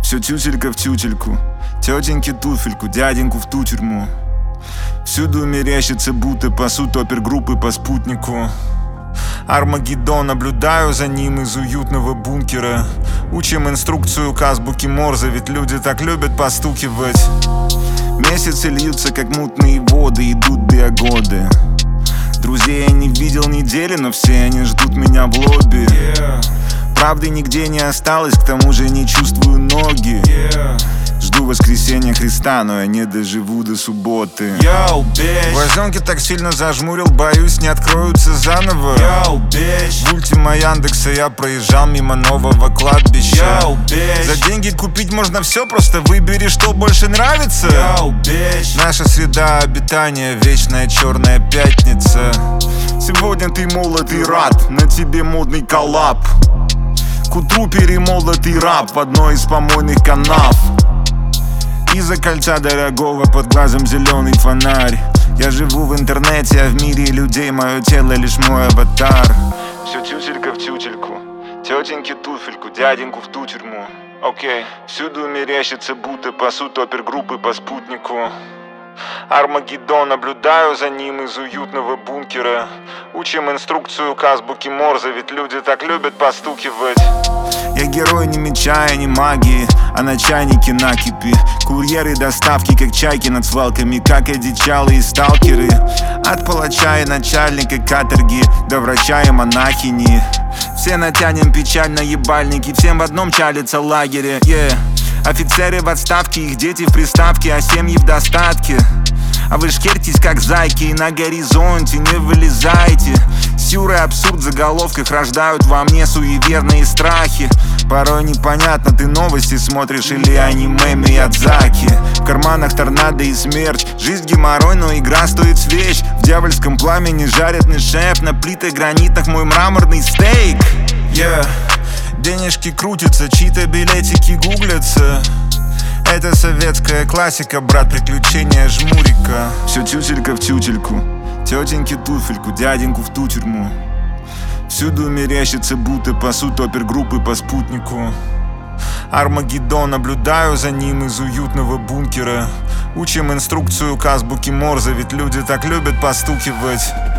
Все тютелька в тютельку, тетеньке туфельку, дяденьку в ту тюрьму. Всюду мерещится, будто пасут опергруппы по спутнику. Армагеддон, наблюдаю за ним из уютного бункера. Учим инструкцию к азбуке Морзе, ведь люди так любят постукивать. Месяцы льются, как мутные воды, идут биогоды. Друзей я не видел недели, но все они ждут меня в лобби. Правды нигде не осталось, к тому же не чувствую ноги. Жду воскресенья Христа, но я не доживу до субботы. Глазенки так сильно зажмурил, боюсь, не откроются заново. В ультима Яндекса я проезжал мимо нового кладбища. За деньги купить можно все, просто выбери, что больше нравится. Наша среда обитания, вечная черная пятница. Сегодня ты молод и рад, на тебе модный коллаб. К утру перемолотый раб в одной из помойных канав. Из-за кольца дорогого под глазом зеленый фонарь. Я живу в интернете, а в мире людей мое тело лишь мой аватар. Все тютелька в тютельку, тетеньке туфельку, дяденьку в ту тюрьму. Окей. Всюду мерещится, будто пасут опергруппы по спутнику. Армагеддон, наблюдаю за ним из уютного бункера. Учим инструкцию к азбуке Морзе, ведь люди так любят постукивать. Я герой не меча и не магии, а на чайнике накипи. Курьеры доставки, как чайки над свалками, как одичалые сталкеры. От палача и начальника каторги до врача и монахини. Все натянем печаль на ебальники, всем в одном чалится лагере. Офицеры в отставке, их дети в приставке, а семьи в достатке. А вы шкертесь как зайки и на горизонте не вылезайте. Сюр и абсурд в заголовках рождают во мне суеверные страхи. Порой непонятно, ты новости смотришь или аниме Миядзаки. В карманах торнадо и смерть, жизнь геморрой, но игра стоит свеч. В дьявольском пламени жарит мне шеф, на плитах гранитах мой мраморный стейк. Денежки крутятся, чьи-то билетики гуглятся. Это советская классика, брат, приключения жмурика. Все тютелька в тютельку, тетеньке туфельку, дяденьку в ту тюрьму. Всюду мерещится, будто пасут опергруппы по спутнику. Армагеддон, наблюдаю за ним из уютного бункера. Учим инструкцию к азбуке Морзе, ведь люди так любят постукивать.